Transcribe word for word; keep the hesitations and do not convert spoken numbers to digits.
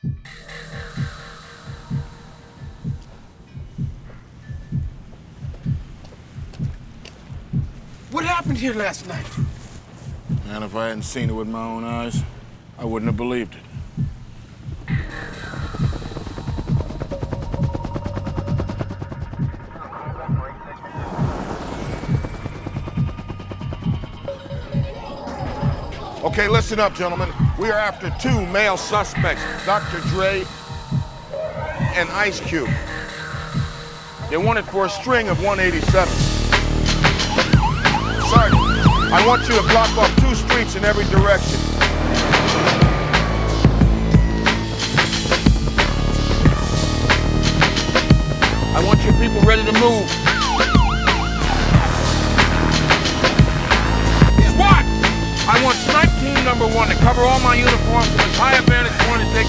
What happened here last night? And if I hadn't seen it with my own eyes, I wouldn't have believed it. Okay, listen up, gentlemen. We are after two male suspects, Doctor Dre and Ice Cube. They're wanted for a string of one eighty-seven. Sergeant, I want you to block off two streets in every direction. I want your people ready to move. SWAT! I want snipe team number one to cover all my uniforms from as high a vantage point as they